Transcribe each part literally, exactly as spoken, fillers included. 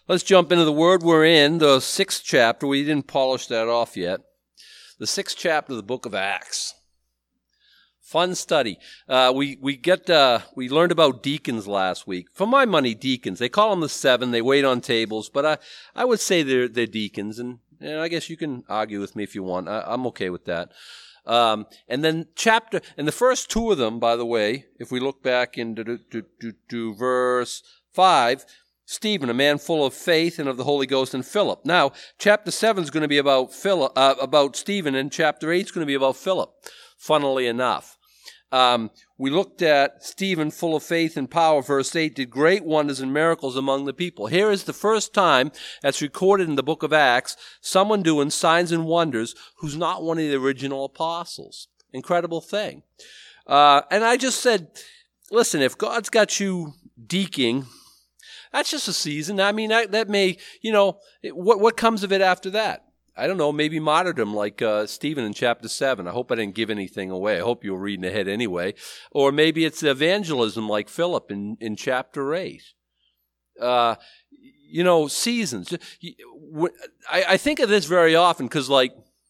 Let's jump into the Word. We're in the sixth chapter. We didn't polish that off yet. The sixth chapter of the book of Acts. Fun study. Uh, we we get uh, we learned about deacons last week. For my money, deacons. They call them the seven. They wait on tables, but I I would say they're they're deacons, and, and I guess you can argue with me if you want. I, I'm okay with that. Um, and then chapter, and the first two of them, by the way, if we look back into to, to, to, to verse five. Stephen, a man full of faith and of the Holy Ghost, and Philip. Now, chapter seven is going to be about Philip, uh, about Stephen, and chapter eight is going to be about Philip, funnily enough. Um, we looked at Stephen, full of faith and power, verse eight, did great wonders and miracles among the people. Here is the first time that's recorded in the book of Acts, someone doing signs and wonders who's not one of the original apostles. Incredible thing. Uh, and I just said, listen, if God's got you deaking, that's just a season. I mean, that, that may, you know, it, what what comes of it after that? I don't know, maybe martyrdom like uh, Stephen in chapter seven. I hope I didn't give anything away. I hope you were reading ahead anyway. Or maybe it's evangelism like Philip in, in chapter eight. Uh, you know, seasons. I, I think of this very often because, like,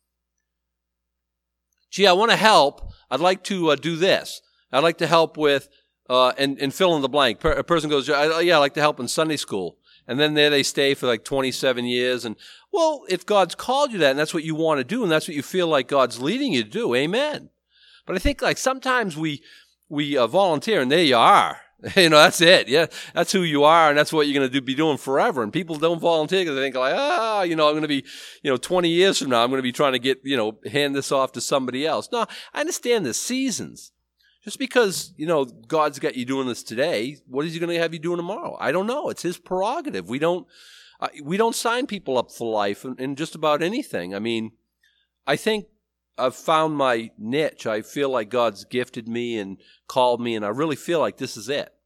gee, I want to help. I'd like to uh, do this. I'd like to help with... Uh, and, and fill in the blank. Per, a person goes, yeah, I like to help in Sunday school. And then there they stay for like twenty-seven years. And, well, if God's called you that and that's what you want to do and that's what you feel like God's leading you to do, amen. But I think like sometimes we we uh, volunteer and there you are. You know, that's it. Yeah, that's who you are and that's what you're going to do, be doing forever. And people don't volunteer because they think like, ah, you know, I'm going to be, you know, twenty years from now, I'm going to be trying to get, you know, hand this off to somebody else. No, I understand the seasons. Just because, you know, God's got you doing this today, what is he going to have you doing tomorrow? I don't know. It's his prerogative. We don't uh, we don't sign people up for life in, in just about anything. I mean, I think I've found my niche. I feel like God's gifted me and called me, and I really feel like this is it.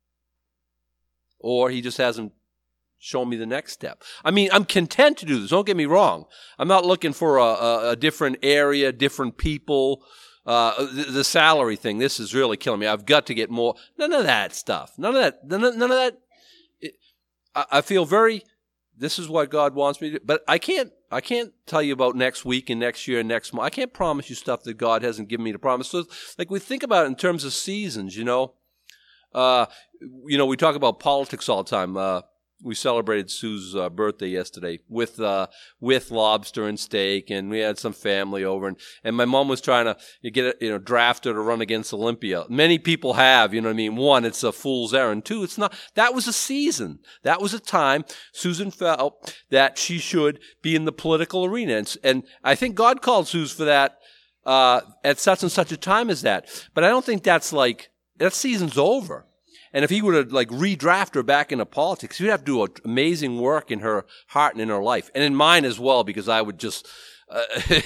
Or he just hasn't shown me the next step. I mean, I'm content to do this. Don't get me wrong. I'm not looking for a, a, a different area, different people. Uh, the, the salary thing, this is really killing me. I've got to get more. None of that stuff. None of that. None of, none of that. It, I, I feel very, this is what God wants me to do. But I can't, I can't tell you about next week and next year and next month. I can't promise you stuff that God hasn't given me to promise. So, like, we think about it in terms of seasons, you know. Uh, you know, we talk about politics all the time. Uh, We celebrated Sue's uh, birthday yesterday with uh, with lobster and steak, and we had some family over, and, and my mom was trying to get you know drafted to run against Olympia. Many people have, you know what I mean. One, it's a fool's errand. Two, it's not. That was a season. That was a time Susan felt that she should be in the political arena, and, and I think God called Suze for that uh, at such and such a time as that. But I don't think that's like that season's over. And if he would have like redraft her back into politics, he'd have to do amazing work in her heart and in her life, and in mine as well, because I would just uh,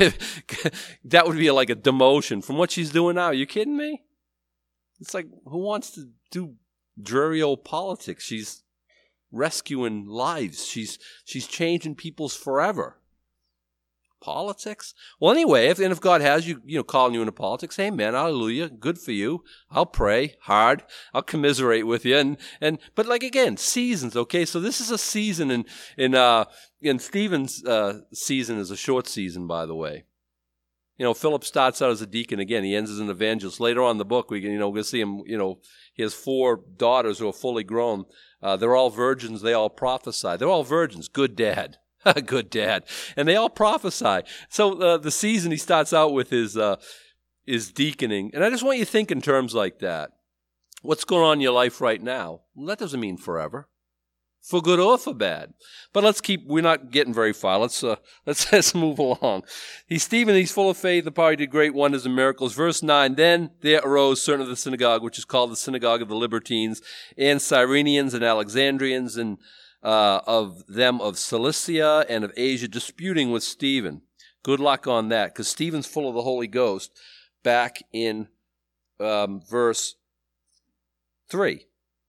that would be like a demotion from what she's doing now. Are you kidding me? It's like, who wants to do dreary old politics? She's rescuing lives. She's she's changing people's forever. Politics? Well, anyway, if, and if God has you, you know, calling you into politics, amen, hallelujah, good for you. I'll pray hard. I'll commiserate with you. And, and, but like again, seasons, okay? So this is a season in, in, uh, in Stephen's, uh, season is a short season, by the way. You know, Philip starts out as a deacon again. He ends as an evangelist. Later on in the book, we can, you know, we'll see him, you know, he has four daughters who are fully grown. Uh, they're all virgins. They all prophesy. They're all virgins. Good dad. Good dad. And they all prophesy. So uh, the season he starts out with is uh, is deaconing. And I just want you to think in terms like that. What's going on in your life right now? Well, that doesn't mean forever. For good or for bad. But let's keep, we're not getting very far. Let's uh, let's, let's move along. He's Stephen, he's full of faith. The power, he did great wonders and miracles. Verse nine, then there arose certain of the synagogue, which is called the synagogue of the Libertines, and Cyrenians and Alexandrians, and Uh, of them of Cilicia and of Asia, disputing with Stephen. Good luck on that, because Stephen's full of the Holy Ghost. Back in um, verse three.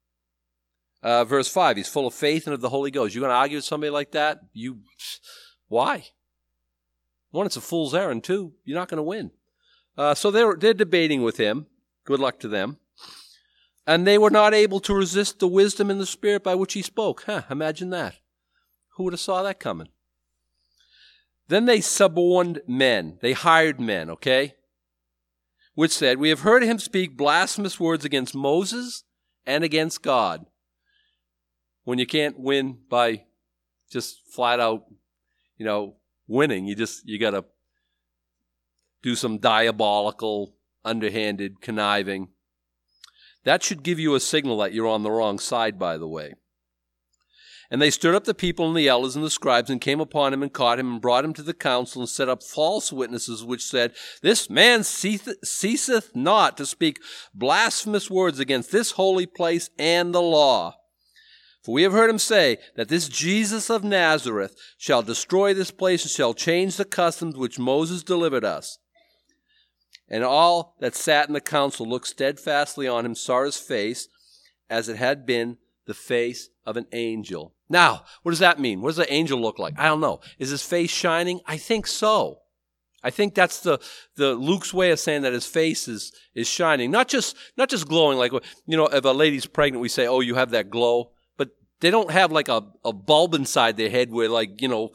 Uh, verse five, he's full of faith and of the Holy Ghost. You going to argue with somebody like that? You, why? One, it's a fool's errand. Two, you're not going to win. Uh, so they're, they're debating with him. Good luck to them. And they were not able to resist the wisdom and the spirit by which he spoke. Huh, imagine that. Who would have saw that coming? Then they suborned men. They hired men, okay? Which said, we have heard him speak blasphemous words against Moses and against God. When you can't win by just flat out, you know, winning, you just, you got to do some diabolical, underhanded conniving. That should give you a signal that you're on the wrong side, by the way. And they stirred up the people and the elders and the scribes and came upon him and caught him and brought him to the council and set up false witnesses which said, this man ceaseth not to speak blasphemous words against this holy place and the law. For we have heard him say that this Jesus of Nazareth shall destroy this place and shall change the customs which Moses delivered us. And all that sat in the council looked steadfastly on him, saw his face, as it had been the face of an angel. Now, what does that mean? What does the angel look like? I don't know. Is his face shining? I think so. I think that's the, the Luke's way of saying that his face is, is shining. Not just, not just glowing like, you know, if a lady's pregnant, we say, oh, you have that glow. But they don't have like a, a bulb inside their head where like, you know,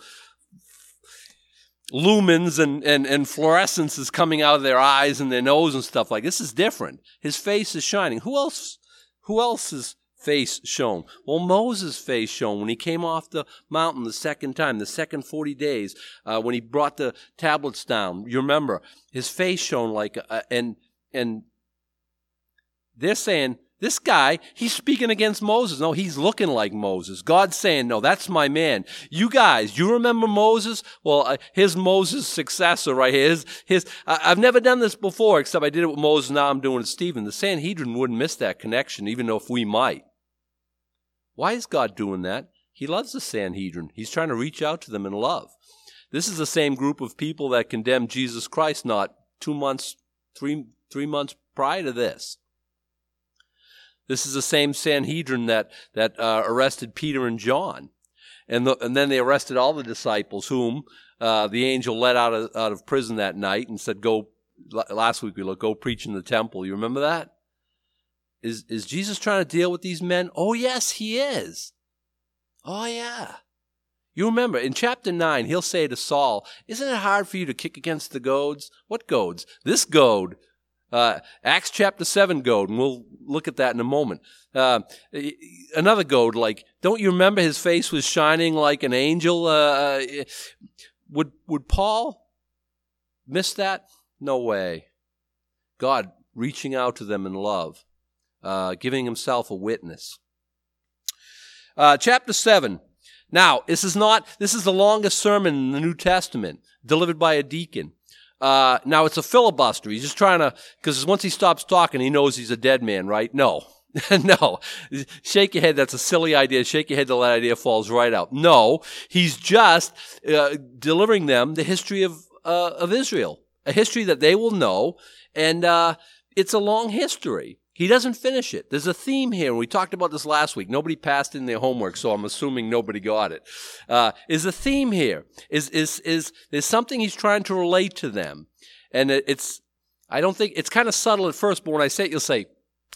lumens and, and, and fluorescence is coming out of their eyes and their nose and stuff like this. Is different. His face is shining. Who else, who else's face shone? Well, Moses' face shone when he came off the mountain the second time, the second forty days, uh, when he brought the tablets down. You remember, his face shone like, uh, and, and they're saying, this guy, he's speaking against Moses. No, he's looking like Moses. God's saying, no, that's my man. You guys, you remember Moses? Well, uh, here's Moses' successor right here. His, his, uh, I've never done this before, except I did it with Moses, now I'm doing it with Stephen. The Sanhedrin wouldn't miss that connection, even though if we might. Why is God doing that? He loves the Sanhedrin. He's trying to reach out to them in love. This is the same group of people that condemned Jesus Christ not two months, three, three months prior to this. This is the same Sanhedrin that, that uh, arrested Peter and John. And, the, and then they arrested all the disciples whom uh, the angel let out of, out of prison that night and said, go, last week we looked, go preach in the temple. You remember that? Is, is Jesus trying to deal with these men? Oh, yes, he is. Oh, yeah. You remember, in chapter nine, he'll say to Saul, isn't it hard for you to kick against the goads? What goads? This goad. Uh, Acts chapter seven goad, and we'll look at that in a moment. Uh, another goad, like, don't you remember his face was shining like an angel? Uh, would, would Paul miss that? No way. God reaching out to them in love, uh, giving himself a witness. Uh, chapter seven. Now, this is not, this is the longest sermon in the New Testament, delivered by a deacon. Uh, now, it's a filibuster. He's just trying to, because once he stops talking, he knows he's a dead man, right? No. No. Shake your head. That's a silly idea. Shake your head till that idea falls right out. No. He's just uh, delivering them the history of uh, of Israel, a history that they will know, and uh, it's a long history. He doesn't finish it. There's a theme here, and we talked about this last week. Nobody passed in their homework, so I'm assuming nobody got it. Uh, is a theme here. Is is is there's something he's trying to relate to them, and it, it's I don't think it's kind of subtle at first, but when I say it, you'll say,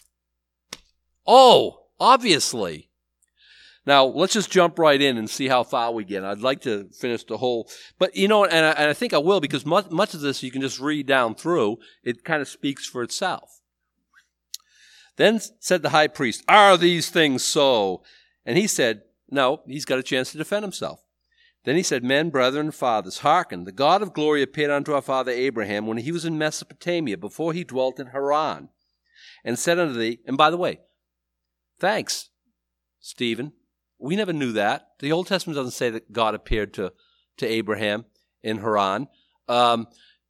"Oh, obviously." Now let's just jump right in and see how far we get. I'd like to finish the whole, but you know, and I, and I think I will because much, much of this you can just read down through. It kind of speaks for itself. Then said the high priest, are these things so? And he said, no, he's got a chance to defend himself. Then he said, men, brethren, fathers, hearken. The God of glory appeared unto our father Abraham when he was in Mesopotamia, before he dwelt in Haran, and said unto thee, and by the way, thanks, Stephen. We never knew that. The Old Testament doesn't say that God appeared to, to Abraham in Haran, um,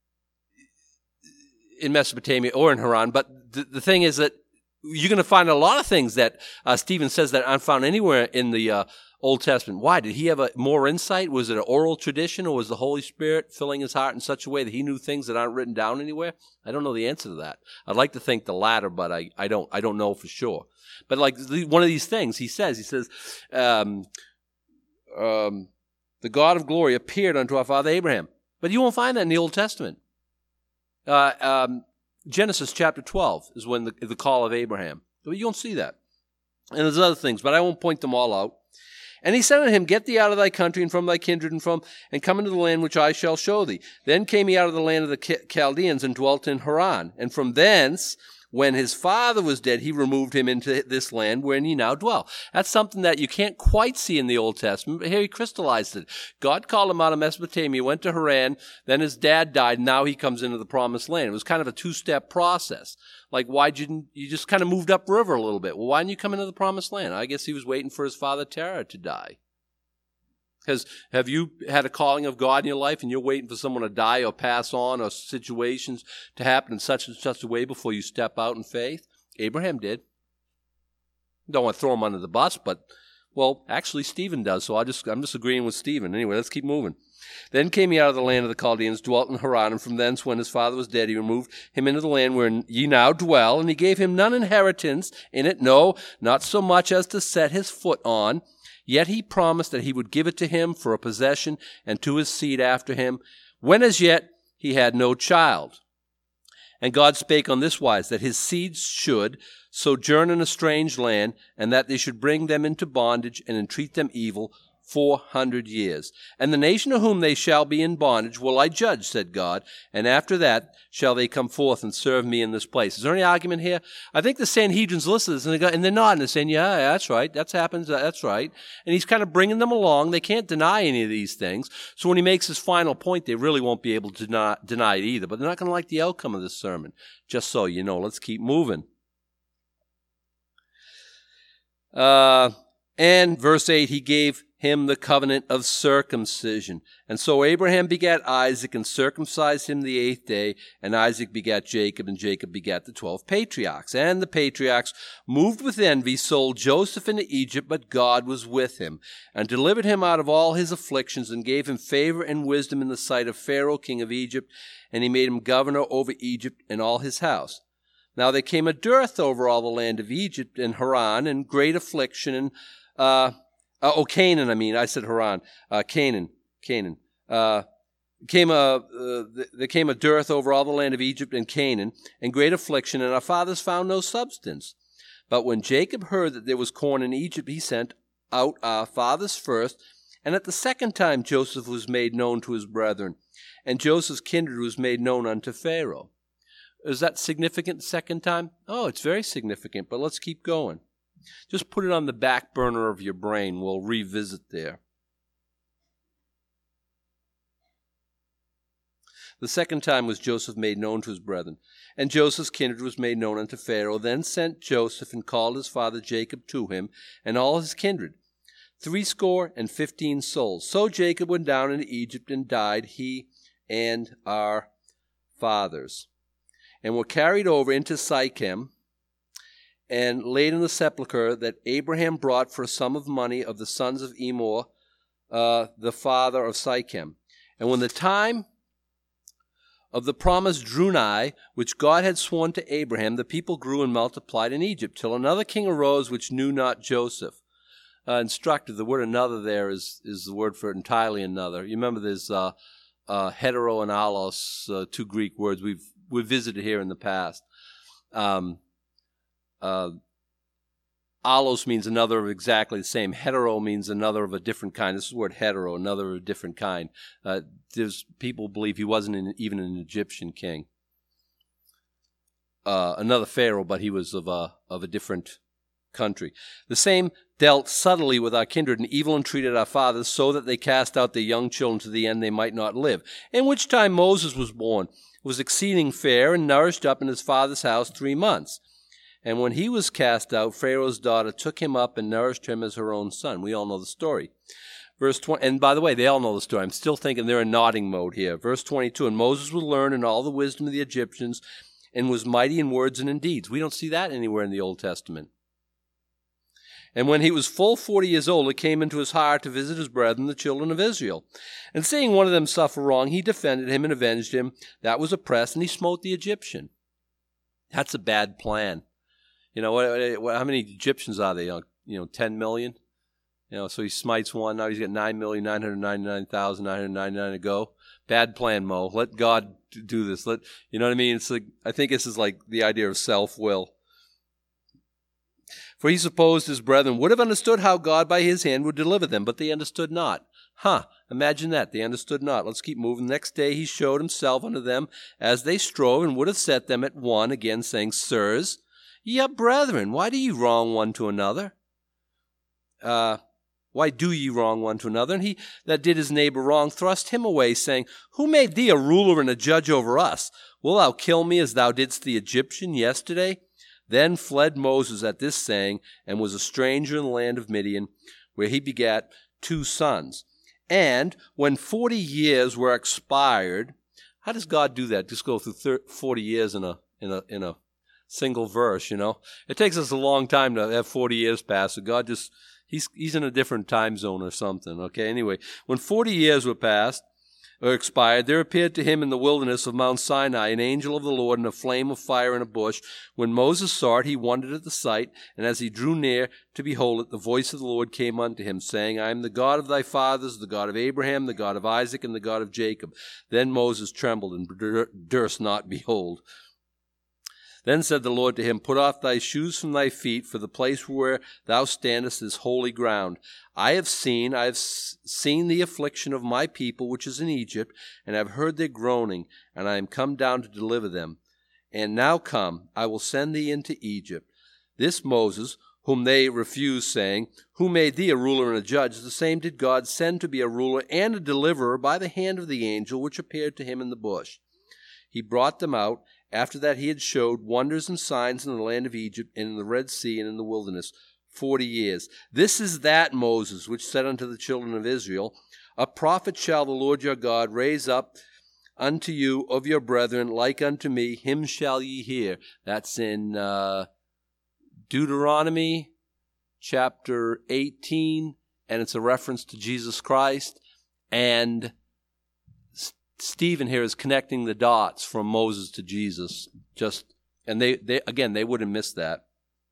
in Mesopotamia or in Haran. But the, the thing is that you're going to find a lot of things that uh, Stephen says that aren't found anywhere in the uh, Old Testament. Why? Did he have a, more insight? Was it an oral tradition, or was the Holy Spirit filling his heart in such a way that he knew things that aren't written down anywhere? I don't know the answer to that. I'd like to think the latter, but I, I don't I don't know for sure. But like the, one of these things, he says, he says, um, um, the God of glory appeared unto our father Abraham. But you won't find that in the Old Testament. Uh, um, Genesis chapter twelve is when the, the call of Abraham. But you don't see that. And there's other things, but I won't point them all out. And he said unto him, Get thee out of thy country and from thy kindred and from and come into the land which I shall show thee. Then came he out of the land of the Chaldeans and dwelt in Haran. And from thence, when his father was dead, he removed him into this land wherein ye now dwell. That's something that you can't quite see in the Old Testament, but here he crystallized it. God called him out of Mesopotamia, went to Haran, then his dad died, and now he comes into the promised land. It was kind of a two-step process. Like, why didn't you just kind of moved upriver a little bit? Well, why didn't you come into the promised land? I guess he was waiting for his father Terah to die. Because have you had a calling of God in your life and you're waiting for someone to die or pass on or situations to happen in such and such a way before you step out in faith? Abraham did. Don't want to throw him under the bus, but, well, actually Stephen does, so I just, I'm just agreeing with Stephen. Anyway, let's keep moving. Then came he out of the land of the Chaldeans, dwelt in Haran, and from thence, when his father was dead, he removed him into the land wherein ye now dwell, and he gave him none inheritance in it, no, not so much as to set his foot on. Yet he promised that he would give it to him for a possession and to his seed after him, when as yet he had no child. And God spake on this wise, that his seeds should sojourn in a strange land, and that they should bring them into bondage and entreat them evil four hundred years. And the nation of whom they shall be in bondage will I judge, said God, and after that shall they come forth and serve me in this place. Is there any argument here? I think the Sanhedrin's listening to this, and they're nodding, they're saying, yeah, that's right, that's happens, that's right. And he's kind of bringing them along. They can't deny any of these things. So when he makes his final point, they really won't be able to deny, deny it either. But they're not going to like the outcome of this sermon. Just so you know, let's keep moving. Uh, and verse eight, he gave him the covenant of circumcision. And so Abraham begat Isaac and circumcised him the eighth day, and Isaac begat Jacob, and Jacob begat the twelve patriarchs. And the patriarchs, moved with envy, sold Joseph into Egypt, but God was with him, and delivered him out of all his afflictions, and gave him favor and wisdom in the sight of Pharaoh king of Egypt, and he made him governor over Egypt and all his house. Now there came a dearth over all the land of Egypt and Haran, and great affliction, and uh, Uh, oh, Canaan, I mean. I said Haran. Uh, Canaan. Canaan. Uh, came a, uh, there came a dearth over all the land of Egypt and Canaan, and great affliction, and our fathers found no substance. But when Jacob heard that there was corn in Egypt, he sent out our fathers first, and at the second time Joseph was made known to his brethren, and Joseph's kindred was made known unto Pharaoh. Is that significant second time? Oh, it's very significant, but let's keep going. Just put it on the back burner of your brain. We'll revisit there. The second time was Joseph made known to his brethren. And Joseph's kindred was made known unto Pharaoh. Then sent Joseph and called his father Jacob to him, and all his kindred, threescore and fifteen souls. So Jacob went down into Egypt and died, he and our fathers, and were carried over into Sychem, and laid in the sepulchre that Abraham brought for a sum of money of the sons of Emor, uh, the father of Sychem. And when the time of the promise drew nigh, which God had sworn to Abraham, the people grew and multiplied in Egypt, till another king arose which knew not Joseph. Uh, instructive, the word another there is, is the word for entirely another. You remember there's uh, uh, hetero and allos, uh, two Greek words we've, we've visited here in the past. Um, Uh, allos means another of exactly the same. Hetero means another of a different kind. This is the word hetero, another of a different kind. Uh, there's people believe he wasn't an, even an Egyptian king. Uh, another pharaoh, but he was of a, of a different country. The same dealt subtly with our kindred and evil entreated our fathers, so that they cast out their young children to the end they might not live. In which time Moses was born, was exceeding fair, and nourished up in his father's house three months. And when he was cast out, Pharaoh's daughter took him up and nourished him as her own son. We all know the story. Verse twenty, and by the way, they all know the story. I'm still thinking they're in nodding mode here. Verse twenty-two, and Moses was learned in all the wisdom of the Egyptians, and was mighty in words and in deeds. We don't see that anywhere in the Old Testament. And when he was full forty years old, it came into his heart to visit his brethren, the children of Israel. And seeing one of them suffer wrong, he defended him and avenged him that was oppressed, and he smote the Egyptian. That's a bad plan. You know, what, what, how many Egyptians are there? You know, ten million? You know, so he smites one. Now he's got nine million nine hundred ninety-nine thousand nine hundred ninety-nine to go. Bad plan, Mo. Let God do this. Let You know what I mean? It's like, I think this is like the idea of self-will. For he supposed his brethren would have understood how God by his hand would deliver them, but they understood not. Huh, imagine that, they understood not. Let's keep moving. Next day he showed himself unto them as they strove, and would have set them at one again, saying, Sirs, ye are brethren, why do ye wrong one to another? Uh, why do ye wrong one to another? And he that did his neighbor wrong thrust him away, saying, Who made thee a ruler and a judge over us? Wilt thou kill me as thou didst the Egyptian yesterday? Then fled Moses at this saying, and was a stranger in the land of Midian, where he begat two sons. And when forty years were expired, how does God do that? Just go through forty years in a in a in a single verse, you know? It takes us a long time to have forty years pass. So God just he's he's in a different time zone or something. Okay. Anyway, when forty years were passed or expired, there appeared to him in the wilderness of Mount Sinai an angel of the Lord in a flame of fire in a bush. When Moses saw it, he wondered at the sight, and as he drew near to behold it, the voice of the Lord came unto him, saying, I am the God of thy fathers, the God of Abraham, the God of Isaac, and the God of Jacob. Then Moses trembled and durst not behold. Then said the Lord to him, Put off thy shoes from thy feet, for the place where thou standest is holy ground. I have seen, I have seen the affliction of my people which is in Egypt, and have heard their groaning, and I am come down to deliver them. And now come, I will send thee into Egypt. This Moses, whom they refused, saying, Who made thee a ruler and a judge? The same did God send to be a ruler and a deliverer by the hand of the angel which appeared to him in the bush. He brought them out, after that he had showed wonders and signs in the land of Egypt, and in the Red Sea, and in the wilderness, forty years. This is that Moses which said unto the children of Israel, A prophet shall the Lord your God raise up unto you of your brethren, like unto me, him shall ye hear. That's in uh, Deuteronomy chapter eighteen, and it's a reference to Jesus Christ. And Stephen here is connecting the dots from Moses to Jesus. Just and they, they again they wouldn't miss that.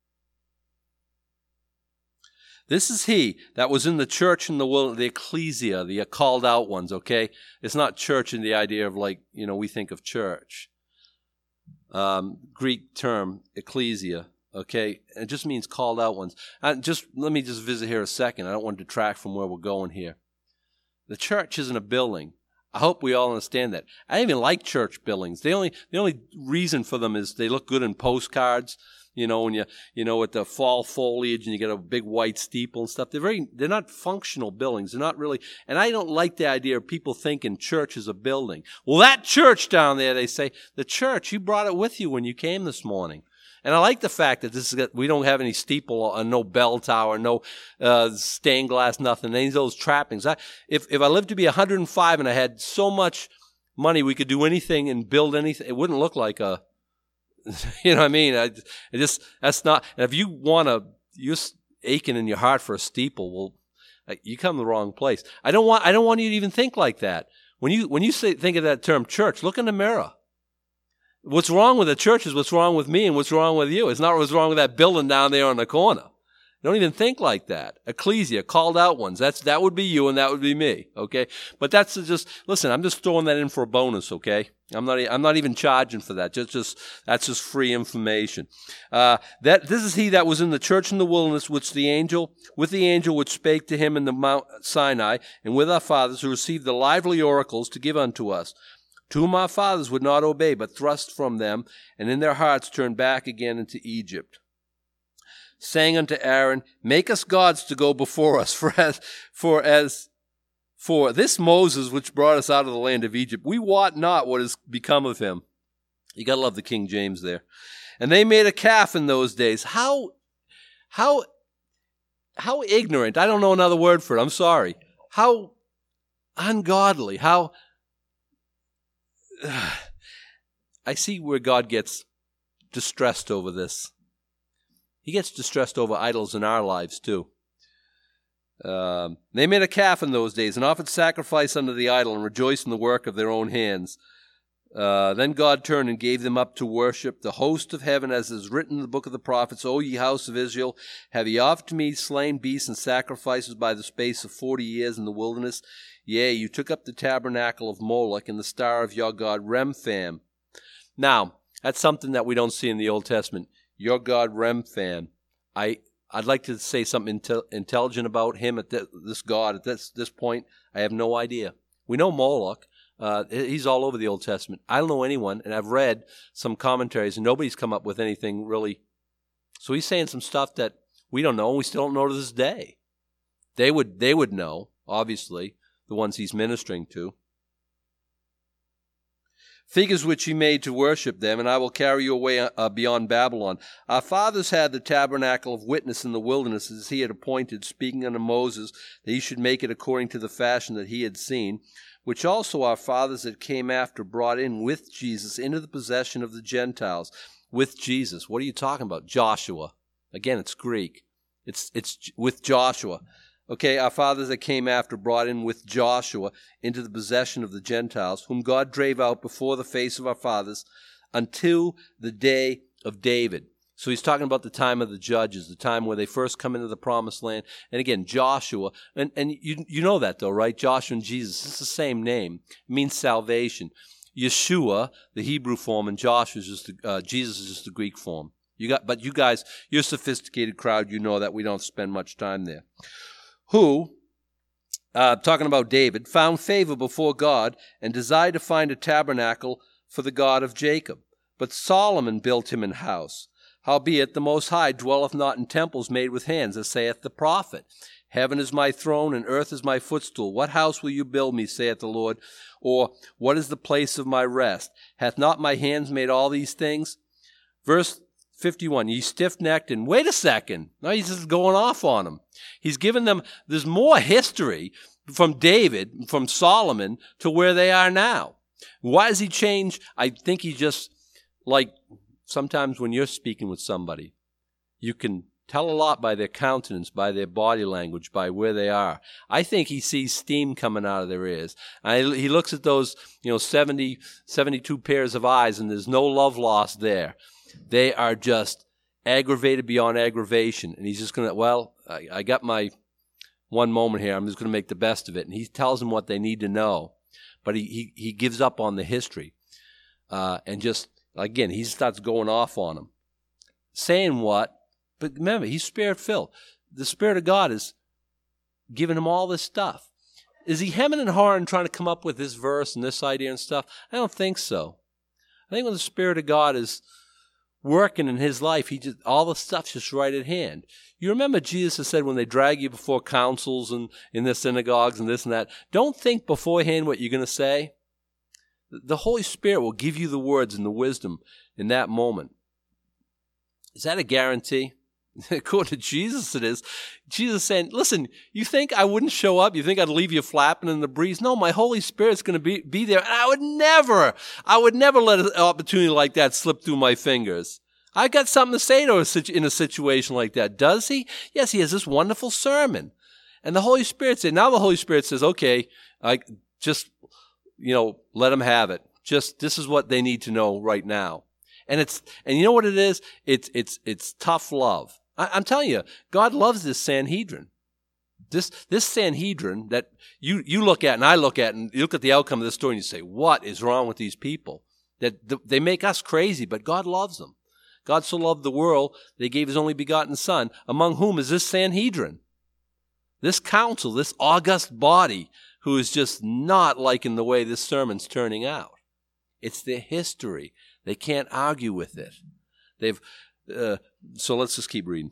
This is he that was in the church in the world, the ecclesia, the called out ones, okay? It's not church in the idea of like, you know, we think of church. Um, Greek term, ecclesia, okay? It just means called out ones. And just let me just visit here a second. I don't want to detract from where we're going here. The church isn't a building. I hope we all understand that. I don't even like church buildings. The only the only reason for them is they look good in postcards. You know, when you you know with the fall foliage and you get a big white steeple and stuff. They're very they're not functional buildings. They're not really. And I don't like the idea of people thinking church is a building. Well, that church down there, they say, the church, you brought it with you when you came this morning. And I like the fact that this is we don't have any steeple, uh, no bell tower, no uh, stained glass, nothing, any of those trappings. I, if if I lived to be one hundred five and I had so much money, we could do anything and build anything. It wouldn't look like a, you know what I mean? I, it just that's not. And if you want to, you're aching in your heart for a steeple, well, you come to the wrong place. I don't want I don't want you to even think like that. When you when you say think of that term church, look in the mirror. What's wrong with the church is what's wrong with me and what's wrong with you. It's not what's wrong with that building down there on the corner. Don't even think like that. Ecclesia, called out ones. That's that would be you and that would be me. Okay, but that's just listen. I'm just throwing that in for a bonus. Okay, I'm not. I'm not even charging for that. Just, just that's just free information. Uh, that this is he that was in the church in the wilderness, which the angel with the angel which spake to him in the Mount Sinai, and with our fathers who received the lively oracles to give unto us. To whom our fathers would not obey, but thrust from them, and in their hearts turned back again into Egypt. Saying unto Aaron, Make us gods to go before us, for as for as for this Moses which brought us out of the land of Egypt, we wot not what is become of him. You gotta love the King James there. And they made a calf in those days. How how how ignorant, I don't know another word for it, I'm sorry. How ungodly, how I see where God gets distressed over this. He gets distressed over idols in our lives too. Um, they made a calf in those days and offered sacrifice unto the idol and rejoiced in the work of their own hands. Uh, then God turned and gave them up to worship the host of heaven, as is written in the book of the prophets, O ye house of Israel, have ye offered to me slain beasts and sacrifices by the space of forty years in the wilderness? Yea, you took up the tabernacle of Moloch and the star of your god Remphan. Now, that's something that we don't see in the Old Testament. Your god Remphan. I I'd like to say something intel- intelligent about him at th- this God at this this point. I have no idea. We know Moloch. Uh, he's all over the Old Testament. I don't know anyone, and I've read some commentaries, and nobody's come up with anything really. So he's saying some stuff that we don't know, and we still don't know to this day. They would they would know, obviously, the ones he's ministering to. Figures which he made to worship them, and I will carry you away uh, beyond Babylon. Our fathers had the tabernacle of witness in the wilderness, as he had appointed, speaking unto Moses, that he should make it according to the fashion that he had seen, which also our fathers that came after brought in with Jesus into the possession of the Gentiles. With Jesus. What are you talking about? Joshua. Again, it's Greek. It's it's with Joshua. Okay, our fathers that came after brought in with Joshua into the possession of the Gentiles, whom God drave out before the face of our fathers until the day of David. So he's talking about the time of the judges, the time where they first come into the promised land. And again, Joshua, and, and you you know that though, right? Joshua and Jesus, it's the same name. It means salvation. Yeshua, the Hebrew form, and Joshua is just the, uh, Jesus is just the Greek form. You got, but you guys, you're a sophisticated crowd. You know that we don't spend much time there. Who, uh, talking about David, found favor before God and desired to find a tabernacle for the God of Jacob. But Solomon built him an house. Howbeit the Most High dwelleth not in temples made with hands, as saith the prophet. Heaven is my throne, and earth is my footstool. What house will you build me, saith the Lord? Or what is the place of my rest? Hath not my hands made all these things? Verse fifty-one, ye stiff-necked, and wait a second. Now he's just going off on them. He's given them, there's more history from David, from Solomon, to where they are now. Why does he change? I think he just, like, sometimes when you're speaking with somebody, you can tell a lot by their countenance, by their body language, by where they are. I think he sees steam coming out of their ears. I, he looks at those, you know, seventy, seventy-two pairs of eyes, and there's no love lost there. They are just aggravated beyond aggravation. And he's just going to, well, I, I got my one moment here. I'm just going to make the best of it. And he tells them what they need to know. But he, he, he gives up on the history. Uh, and just, again, he starts going off on them. Saying what? But remember, he's Spirit-filled. The Spirit of God is giving him all this stuff. Is he hemming and hawing trying to come up with this verse and this idea and stuff? I don't think so. I think when the Spirit of God is working in his life, he just all the stuff's just right at hand. You remember Jesus has said when they drag you before councils and in the synagogues and this and that, don't think beforehand what you're going to say. The Holy Spirit will give you the words and the wisdom in that moment. Is that a guarantee? According to Jesus, it is. Jesus saying, listen, you think I wouldn't show up? You think I'd leave you flapping in the breeze? No, my Holy Spirit's going to be, be there. And I would never, I would never let an opportunity like that slip through my fingers. I got something to say to her in a situation like that. Does he? Yes, he has this wonderful sermon. And the Holy Spirit said, now the Holy Spirit says, okay, I just, you know, let them have it. Just, this is what they need to know right now. And it's, and you know what it is? It's, it's, it's tough love. I, I'm telling you, God loves this Sanhedrin. This, this Sanhedrin that you, you look at and I look at and you look at the outcome of this story and you say, what is wrong with these people? That th- they make us crazy, but God loves them. God so loved the world that he gave his only begotten Son, among whom is this Sanhedrin. This council, this august body, who is just not liking the way this sermon's turning out. It's their history. They can't argue with it. They've uh, so let's just keep reading.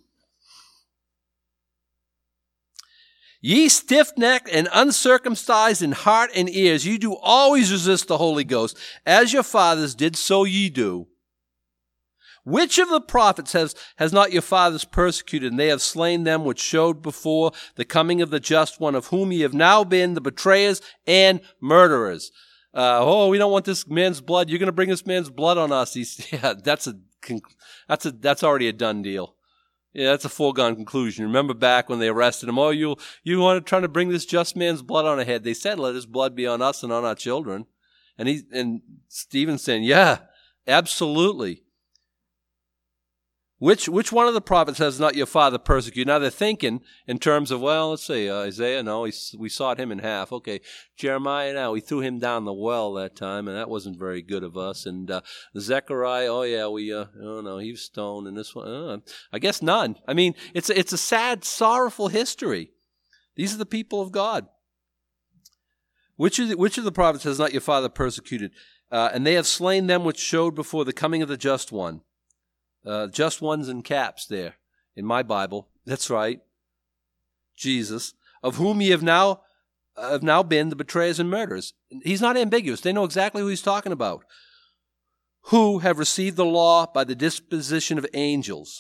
Ye stiff-necked and uncircumcised in heart and ears, ye do always resist the Holy Ghost. As your fathers did, so ye do. Which of the prophets has, has not your fathers persecuted, and they have slain them which showed before the coming of the just one, of whom ye have now been the betrayers and murderers? Uh, oh, we don't want this man's blood. You're going to bring this man's blood on us. He's, yeah, that's a, that's a, that's already a done deal. Yeah, that's a foregone conclusion. Remember back when they arrested him? Oh, you, you want to try to bring this just man's blood on our head? They said, "Let his blood be on us and on our children." And he, and Stephen's saying, "Yeah, absolutely." Which which one of the prophets has not your father persecuted? Now they're thinking in terms of, well, let's see, uh, Isaiah, no, he, we sawed him in half. Okay, Jeremiah, now we threw him down the well that time, and that wasn't very good of us. And uh, Zechariah, oh yeah, we, uh, oh no, he was stoned. And this one, uh, I guess none. I mean, it's a, it's a sad, sorrowful history. These are the people of God. Which of the, which of the prophets has not your father persecuted? Uh, and they have slain them which showed before the coming of the just one. Uh, just ones in caps there in my Bible. That's right. Jesus, of whom ye have now have now been the betrayers and murderers. He's not ambiguous. They know exactly who he's talking about. Who have received the law by the disposition of angels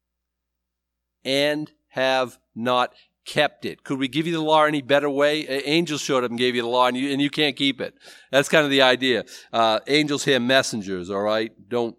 and have not kept it. Could we give you the law any better way? Angels showed up and gave you the law, and you, and you can't keep it. That's kind of the idea. Uh, angels here, messengers, all right? Don't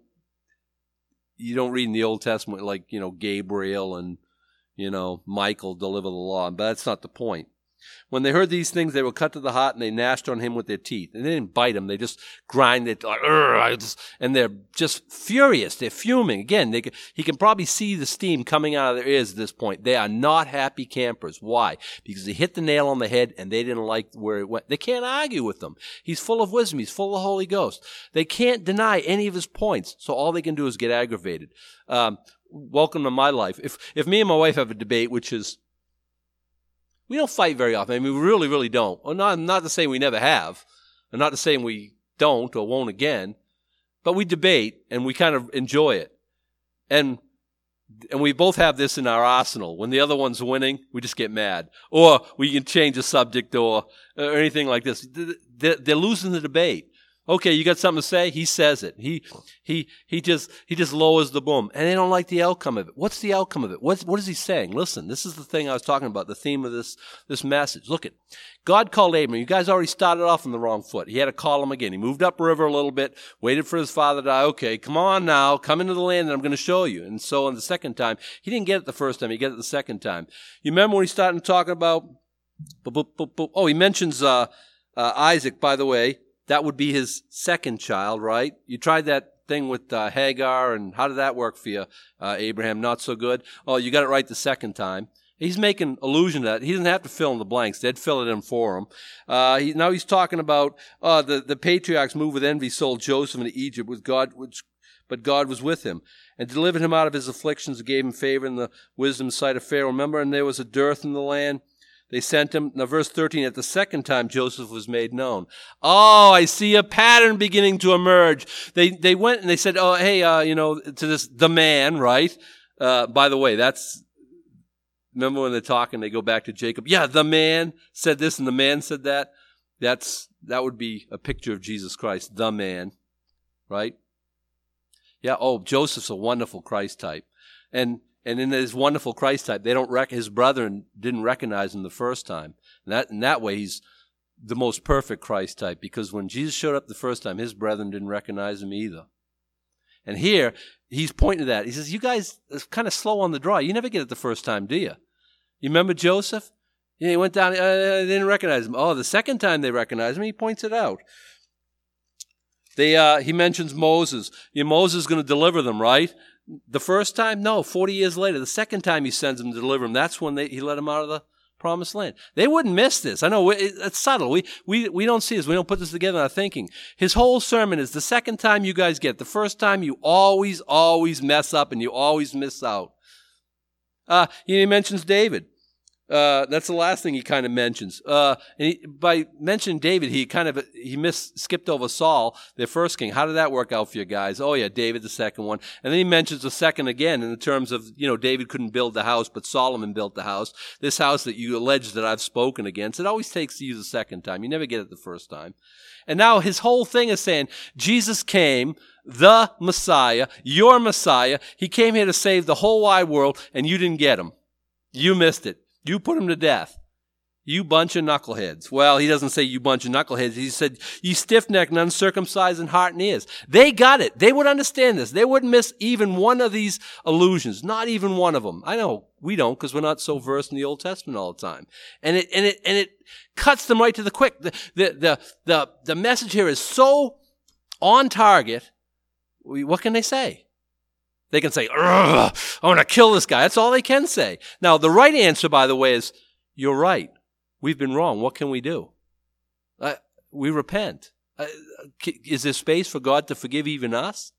You don't read in the Old Testament like, you know, Gabriel and, you know, Michael deliver the law, but that's not the point. When they heard these things, they were cut to the heart, and they gnashed on him with their teeth. And they didn't bite him. They just grind it, like, and they're just furious. They're fuming. Again, they, he can probably see the steam coming out of their ears at this point. They are not happy campers. Why? Because he hit the nail on the head, and they didn't like where it went. They can't argue with him. He's full of wisdom. He's full of the Holy Ghost. They can't deny any of his points, so all they can do is get aggravated. Um, welcome to my life. If if me and my wife have a debate, which is, we don't fight very often. I mean, we really, really don't. Well, not, not to say we never have, and not to say we don't or won't again, but we debate, and we kind of enjoy it. And and we both have this in our arsenal. When the other one's winning, we just get mad. Or we can change the subject or, or anything like this. They're, they're losing the debate. Okay, you got something to say? He says it. He he he just he just lowers the boom, and they don't like the outcome of it. What's the outcome of it? What what is he saying? Listen, this is the thing I was talking about. The theme of this this message. Look at God called Abram. You guys already started off on the wrong foot. He had to call him again. He moved upriver a little bit, waited for his father to die. Okay, come on now, come into the land, and I'm going to show you. And so on the second time, he didn't get it the first time. He got it the second time. You remember when he started talking about? Oh, he mentions uh, uh, Isaac. By the way. That would be his second child, right? You tried that thing with uh, Hagar, and how did that work for you, uh, Abraham? Not so good? Oh, you got it right the second time. He's making allusion to that. He doesn't have to fill in the blanks. They'd fill it in for him. Uh, he, now he's talking about uh, the, the patriarchs moved with envy, sold Joseph into Egypt, with God, which, but God was with him, and delivered him out of his afflictions, and gave him favor in the wisdom sight of Pharaoh. Remember, and there was a dearth in the land. They sent him. Now, verse thirteen, at the second time, Joseph was made known. Oh, I see a pattern beginning to emerge. They they went and they said, oh, hey, uh, you know, to this, the man, right? Uh, by the way, that's, remember when they're talking, they go back to Jacob. Yeah, the man said this and the man said that. That's, that would be a picture of Jesus Christ, the man, right? Yeah, oh, Joseph's a wonderful Christ type. And And in his wonderful Christ type, they don't rec- his brethren didn't recognize him the first time. And that, in that way, he's the most perfect Christ type, because when Jesus showed up the first time, his brethren didn't recognize him either. And here, he's pointing to that. He says, you guys are kind of slow on the draw. You never get it the first time, do you? You remember Joseph? Yeah, he went down, uh, they didn't recognize him. Oh, the second time they recognized him, he points it out. They, uh, he mentions Moses. Yeah, Moses is going to deliver them, right? The first time? No, forty years later. The second time he sends them to deliver them, that's when they, he let them out of the promised land. They wouldn't miss this. I know, it, it's subtle. We, we, we don't see this. We don't put this together in our thinking. His whole sermon is the second time you guys get. The first time you always, always mess up and you always miss out. Uh, he mentions David. Uh, that's the last thing he kind of mentions. Uh, and he, by mentioning David, he kind of, he missed, skipped over Saul, their first king. How did that work out for you guys? Oh yeah, David, the second one. And then he mentions the second again in the terms of, you know, David couldn't build the house, but Solomon built the house. This house that you allege that I've spoken against, it always takes you the second time. You never get it the first time. And now his whole thing is saying, Jesus came, the Messiah, your Messiah. He came here to save the whole wide world, and you didn't get him. You missed it. You put him to death. You bunch of knuckleheads. Well, he doesn't say you bunch of knuckleheads. He said, you stiff-necked and uncircumcised in heart and ears. They got it. They would understand this. They wouldn't miss even one of these allusions. Not even one of them. I know we don't, because we're not so versed in the Old Testament all the time. And it, and it, and it cuts them right to the quick. The, the, the, the, the message here is so on target. What can they say? They can say, "Ugh, I want to kill this guy." That's all they can say. Now, the right answer, by the way, is, you're right. We've been wrong. What can we do? Uh, we repent. Uh, is there space for God to forgive even us?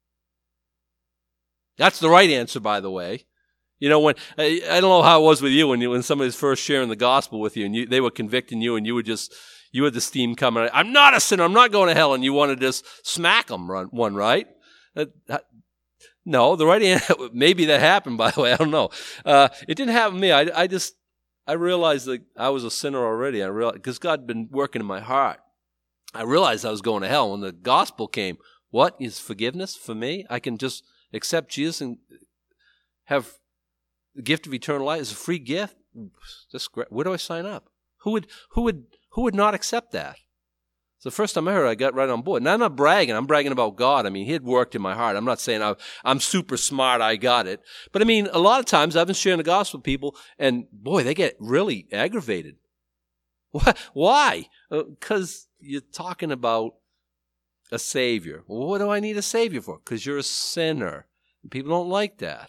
That's the right answer, by the way. You know, when I, I don't know how it was with you when you, when somebody's first sharing the gospel with you, and you, they were convicting you, and you were just you had the steam coming. I'm not a sinner. I'm not going to hell, and you wanted to just smack them one, right? That, that, no, the right answer. Maybe that happened. By the way, I don't know. Uh, it didn't happen to me. I, I just I realized that I was a sinner already. I realized because God had been working in my heart. I realized I was going to hell when the gospel came. What is forgiveness for me? I can just accept Jesus and have the gift of eternal life. It's a free gift. That's great. Where do I sign up? Who would who would who would not accept that? It's the first time I heard it, I got right on board. And I'm not bragging. I'm bragging about God. I mean, he had worked in my heart. I'm not saying I, I'm super smart, I got it. But I mean, a lot of times I've been sharing the gospel with people, and boy, they get really aggravated. Why? Because uh, you're talking about a savior. Well, what do I need a savior for? Because you're a sinner. And people don't like that.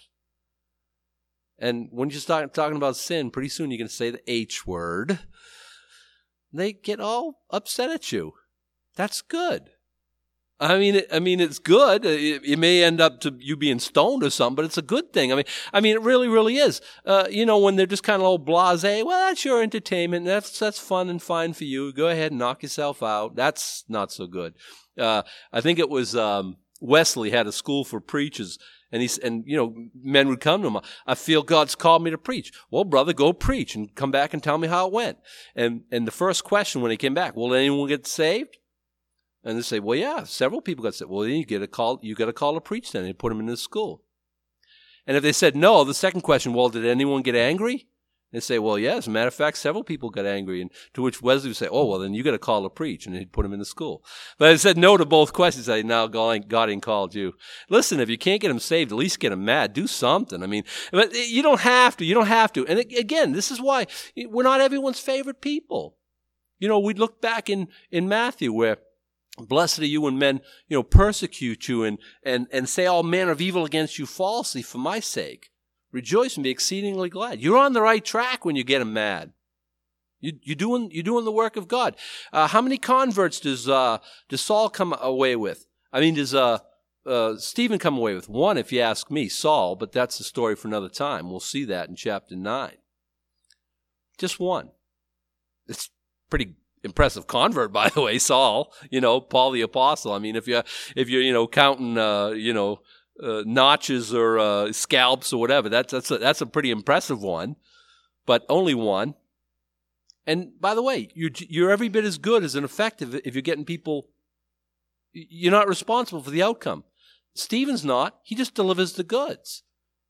And when you start talking about sin, pretty soon you're going to say the H word. They get all upset at you. That's good. I mean, it, I mean, it's good. It, it may end up to you being stoned or something, but it's a good thing. I mean, I mean, it really, really is. Uh, you know, when they're just kind of all blasé, well, that's your entertainment. That's that's fun and fine for you. Go ahead and knock yourself out. That's not so good. Uh, I think it was um, Wesley had a school for preachers. And he's, and you know, men would come to him. I feel God's called me to preach. Well, brother, go preach and come back and tell me how it went. And and the first question when he came back, will anyone get saved? And they say, well, yeah, several people got saved. Well, then you get a call. You get a call to preach. Then and put them in the school. And if they said no, the second question, well, did anyone get angry? They say, well, yeah, as a matter of fact, several people got angry. And to which Wesley would say, oh, well, then you got a call to preach. And he'd put him in the school. But I said no to both questions. I now God ain't called you. Listen, if you can't get them saved, at least get them mad. Do something. I mean, but you don't have to. You don't have to. And again, this is why we're not everyone's favorite people. You know, we look back in, in Matthew where, blessed are you when men, you know, persecute you and, and, and say all manner of evil against you falsely for my sake. Rejoice and be exceedingly glad. You're on the right track when you get them mad. You, you're doing you're doing the work of God. Uh, how many converts does uh, does Saul come away with? I mean, does uh, uh, Stephen come away with? One, if you ask me, Saul. But that's a story for another time. We'll see that in chapter nine. Just one. It's pretty impressive convert, by the way, Saul. You know, Paul the apostle. I mean, if you if you're you know counting uh, you know. Uh, notches or uh, scalps or whatever. That's that's a, that's a pretty impressive one, but only one. And by the way, you're you're every bit as good as an effective if you're getting people. You're not responsible for the outcome. Stephen's not. He just delivers the goods,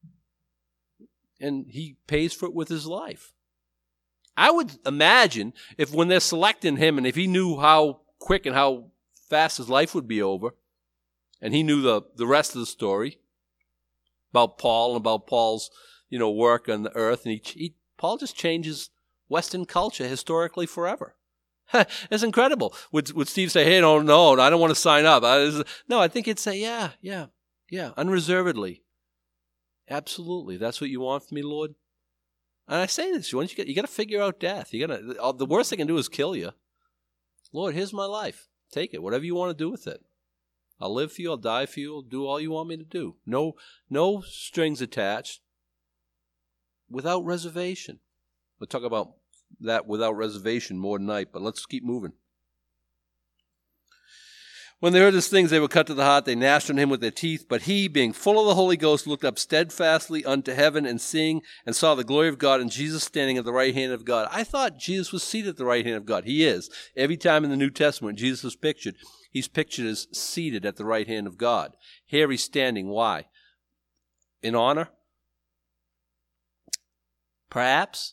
and he pays for it with his life. I would imagine if when they're selecting him, and if he knew how quick and how fast his life would be over. And he knew the, the rest of the story about Paul and about Paul's, you know, work on the earth. And he, he Paul just changes Western culture historically forever. It's incredible. Would would Steve say, hey, no, no, I don't want to sign up? I, no, I think he'd say, yeah, yeah, yeah, unreservedly. Absolutely. That's what you want from me, Lord? And I say this, once you get, you got to figure out death. You got to, the worst they can do is kill you. Lord, here's my life. Take it. Whatever you want to do with it. I'll live for you, I'll die for you, I'll do all you want me to do. No, no strings attached. Without reservation. We'll talk about that without reservation more tonight, but let's keep moving. When they heard these things, they were cut to the heart. They gnashed on him with their teeth. But he, being full of the Holy Ghost, looked up steadfastly unto heaven and seeing and saw the glory of God and Jesus standing at the right hand of God. I thought Jesus was seated at the right hand of God. He is. Every time in the New Testament Jesus is pictured, he's pictured as seated at the right hand of God. Here he's standing. Why? In honor? Perhaps?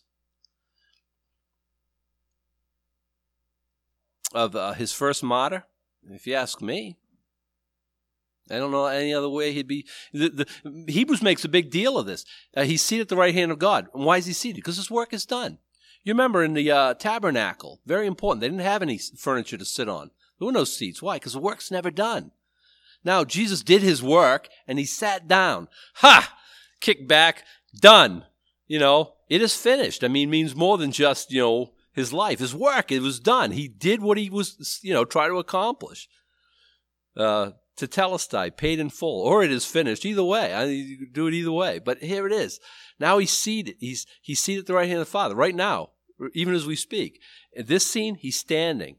Of uh, his first martyr? If you ask me, I don't know any other way he'd be. The, the Hebrews makes a big deal of this. Uh, he's seated at the right hand of God. And why is he seated? Because his work is done. You remember in the uh, tabernacle, very important, they didn't have any furniture to sit on. There were no seats. Why? Because the work's never done. Now, Jesus did his work, and he sat down. Ha! Kick back, done. You know, it is finished. I mean, it means more than just, you know, his life. His work, it was done. He did what he was, you know, trying to accomplish. Uh, Tetelestai, paid in full, or it is finished. Either way, I you can do it either way. But here it is. Now he's seated. He's he's seated at the right hand of the Father right now, even as we speak. In this scene, he's standing.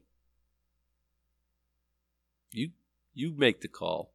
You you make the call.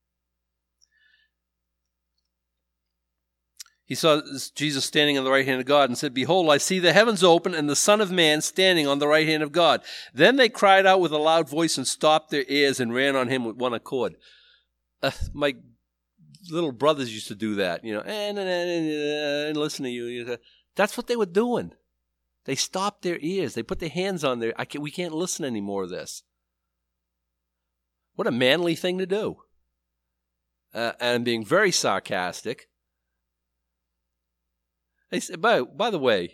He saw Jesus standing on the right hand of God and said, "Behold, I see the heavens open and the Son of Man standing on the right hand of God." Then they cried out with a loud voice and stopped their ears and ran on him with one accord. Uh, my little brothers used to do that, you know, and, and, and, and listen to you. That's what they were doing. They stopped their ears. They put their hands on their, I can't, we can't listen anymore of this. What a manly thing to do. Uh, and being very sarcastic. They said, by, by the way,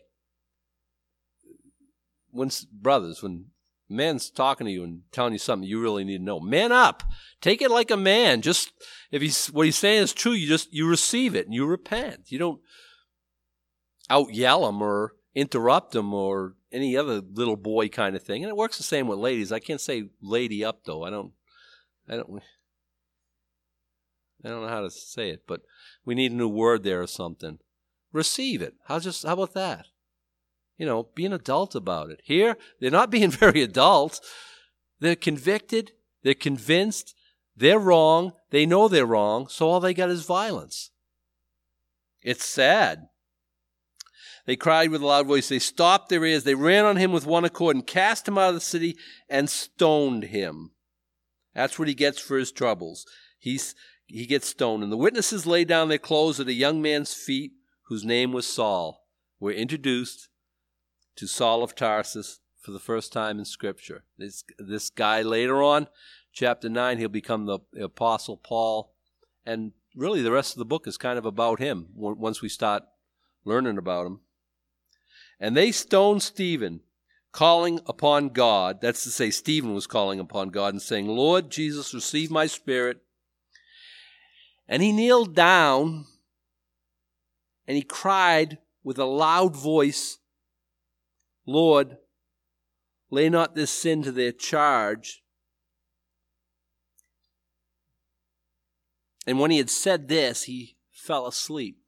when brothers, when a man's talking to you and telling you something you really need to know, man up. Take it like a man. Just if he's what he's saying is true, you just you receive it and you repent. You don't out yell him or interrupt him or any other little boy kind of thing. And it works the same with ladies. I can't say lady up though. I don't. I don't. I don't know how to say it, but we need a new word there or something. Receive it. How just how about that? You know, be an adult about it. Here, they're not being very adult. They're convicted. They're convinced. They're wrong. They know they're wrong. So all they got is violence. It's sad. They cried with a loud voice. They stopped their ears. They ran on him with one accord and cast him out of the city and stoned him. That's what he gets for his troubles. He's, he gets stoned. And the witnesses laid down their clothes at a young man's feet, whose name was Saul. We're introduced to Saul of Tarsus for the first time in Scripture. This, this guy later on, chapter nine, he'll become the Apostle Paul. And really the rest of the book is kind of about him once we start learning about him. And they stoned Stephen, calling upon God. That's to say, Stephen was calling upon God and saying, "Lord Jesus, receive my spirit." And he kneeled down and he cried with a loud voice, "Lord, lay not this sin to their charge." And when he had said this, he fell asleep.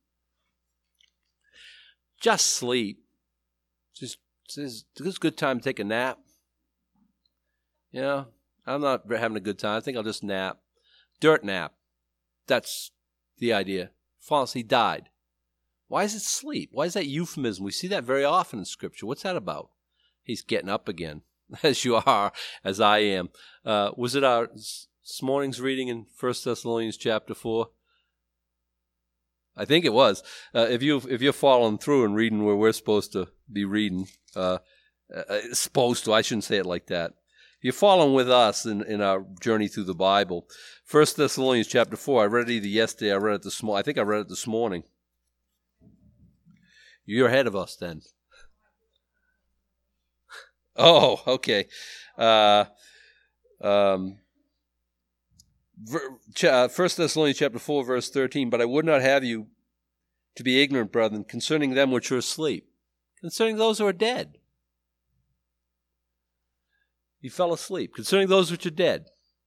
Just sleep. Just, it's a good time to take a nap. You know, I'm not having a good time. I think I'll just nap. Dirt nap. That's the idea. False, he died. Why is it sleep? Why is that euphemism? We see that very often in Scripture. What's that about? He's getting up again, as you are, as I am. Uh, was it our this morning's reading in First Thessalonians chapter four? I think it was. Uh, if you if you're following through and reading where we're supposed to be reading, uh, uh, supposed to, I shouldn't say it like that. If you're following with us in, in our journey through the Bible, First Thessalonians chapter four. I read it either yesterday. I read it this morning. I think I read it this morning. You're ahead of us then. Oh, okay. Uh, um, First Thessalonians chapter four, verse thirteen. But I would not have you to be ignorant, brethren, concerning them which are asleep, concerning those who are dead. You fell asleep. Concerning those which are dead.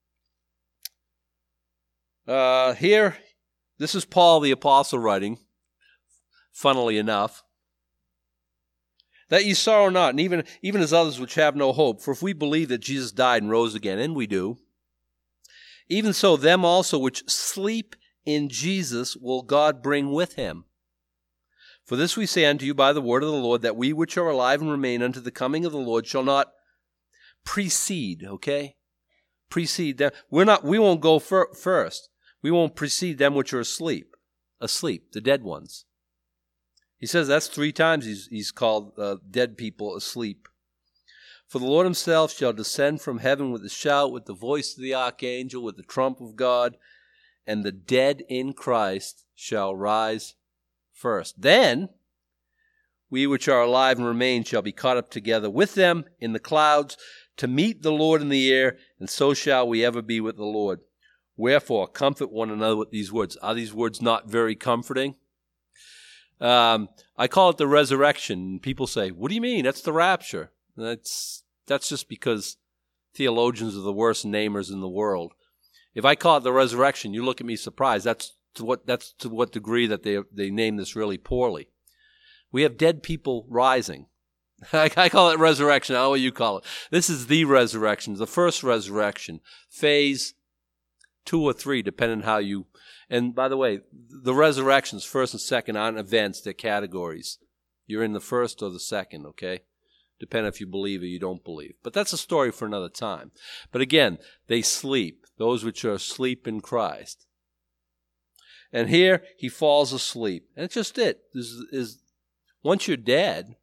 Uh, here, this is Paul the apostle writing, funnily enough. That ye sorrow not, and even, even as others which have no hope. For if we believe that Jesus died and rose again, and we do, even so them also which sleep in Jesus will God bring with him. For this we say unto you by the word of the Lord, that we which are alive and remain unto the coming of the Lord shall not precede, okay? Precede them. We're not, we won't go fir- first. We won't precede them which are asleep. Asleep, the dead ones. He says that's three times he's, he's called uh, dead people asleep. For the Lord himself shall descend from heaven with a shout, with the voice of the archangel, with the trump of God, and the dead in Christ shall rise first. Then we which are alive and remain shall be caught up together with them in the clouds to meet the Lord in the air, and so shall we ever be with the Lord. Wherefore, comfort one another with these words. Are these words not very comforting? Um, I call it the resurrection. People say, what do you mean? That's the rapture. That's, that's just because theologians are the worst namers in the world. If I call it the resurrection, you look at me surprised. That's to what, that's to what degree that they, they name this really poorly. We have dead people rising. I call it resurrection. I don't know what you call it. This is the resurrection, the first resurrection, phase two or three, depending on how you. And by the way, the resurrections, first and second, aren't events; they're categories. You're in the first or the second, okay? Depending if you believe or you don't believe. But that's a story for another time. But again, they sleep; those which are asleep in Christ. And here he falls asleep, and it's just it. Is is once you're dead.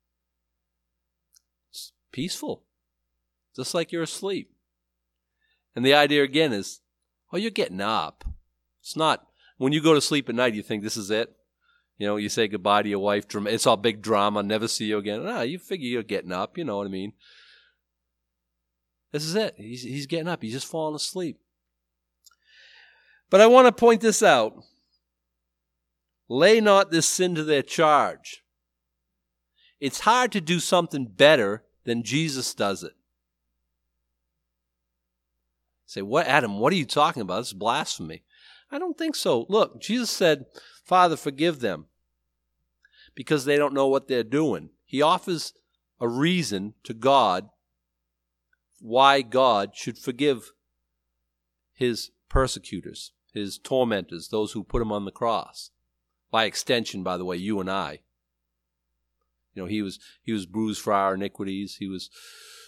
Peaceful, just like you're asleep. And the idea again is, oh, you're getting up. It's not, when you go to sleep at night, you think this is it. You know, you say goodbye to your wife, it's all big drama, never see you again. No, you figure you're getting up, you know what I mean. This is it. He's, he's getting up. He's just falling asleep. But I want to point this out. Lay not this sin to their charge. It's hard to do something better then Jesus does it. Say, what, Adam, what are you talking about? This is blasphemy. I don't think so. Look, Jesus said, Father, forgive them because they don't know what they're doing. He offers a reason to God why God should forgive his persecutors, his tormentors, those who put him on the cross. By extension, by the way, you and I. You know, he was he was bruised for our iniquities. He was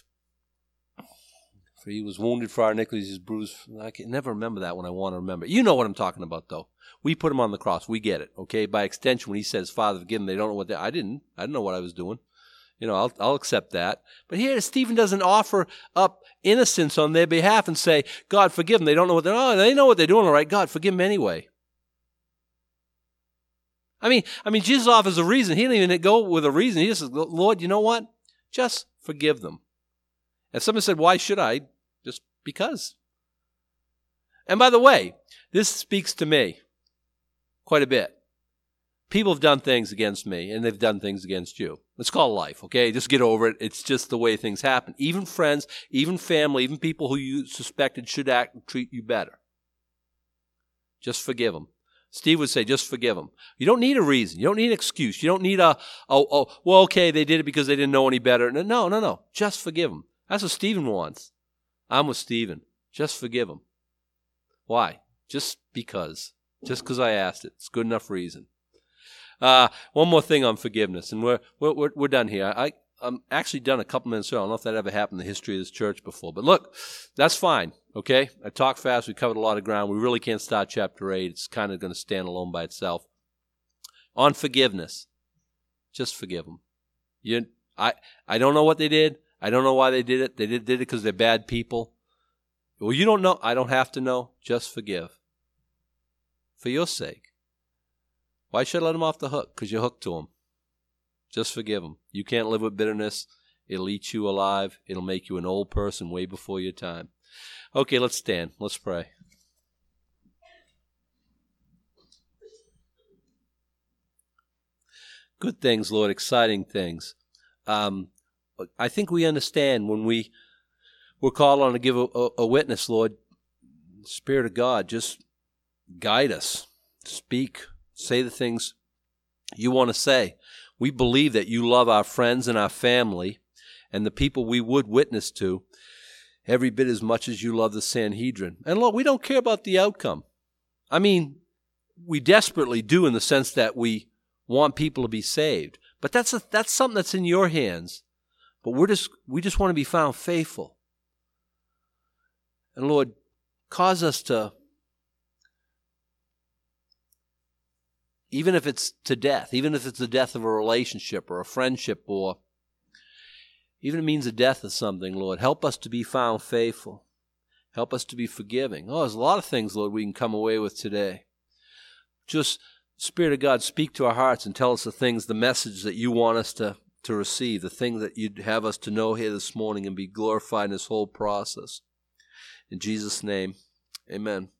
he was wounded for our iniquities. He was bruised. I can never remember that when I want to remember. You know what I'm talking about, though. We put him on the cross. We get it, okay? By extension, when he says, Father, forgive them, they don't know what they I didn't. I didn't know what I was doing. You know, I'll, I'll accept that. But here, Stephen doesn't offer up innocence on their behalf and say, God, forgive them. They don't know what they're doing. Oh, they know what they're doing, all right. God, forgive them anyway. I mean, I mean, Jesus offers a reason. He didn't even go with a reason. He just says, Lord, you know what? Just forgive them. And someone said, why should I? Just because. And by the way, this speaks to me quite a bit. People have done things against me, and they've done things against you. It's called life, okay? Just get over it. It's just the way things happen. Even friends, even family, even people who you suspected should act and treat you better. Just forgive them. Steve would say, just forgive them. You don't need a reason. You don't need an excuse. You don't need a, oh, oh, well, okay, they did it because they didn't know any better. No, no, no. Just forgive them. That's what Stephen wants. I'm with Stephen. Just forgive them. Why? Just because. Just because I asked it. It's good enough reason. Uh, one more thing on forgiveness, and we're we're we're done here. I I'm actually done a couple minutes early. I don't know if that ever happened in the history of this church before, but look, that's fine. Okay, I talked fast. We covered a lot of ground. We really can't start chapter eight. It's kind of going to stand alone by itself. On forgiveness, just forgive them. You, I I don't know what they did. I don't know why they did it. They did did it because they're bad people. Well, you don't know. I don't have to know. Just forgive. For your sake. Why should I let them off the hook? Because you're hooked to them. Just forgive them. You can't live with bitterness. It'll eat you alive. It'll make you an old person way before your time. Okay, let's stand. Let's pray. Good things, Lord, exciting things. Um, I think we understand when we, we're called on to give a, a, a witness, Lord. Spirit of God, just guide us. Speak. Say the things you want to say. We believe that you love our friends and our family and the people we would witness to every bit as much as you love the Sanhedrin. And Lord, we don't care about the outcome. I mean, we desperately do in the sense that we want people to be saved. But that's a, that's something that's in your hands. But we're just we just want to be found faithful. And Lord, cause us to, even if it's to death, even if it's the death of a relationship or a friendship, or even if it means the death of something, Lord, help us to be found faithful. Help us to be forgiving. Oh, there's a lot of things, Lord, we can come away with today. Just, Spirit of God, speak to our hearts and tell us the things, the message that you want us to, to receive, the thing that you'd have us to know here this morning and be glorified in this whole process. In Jesus' name, amen.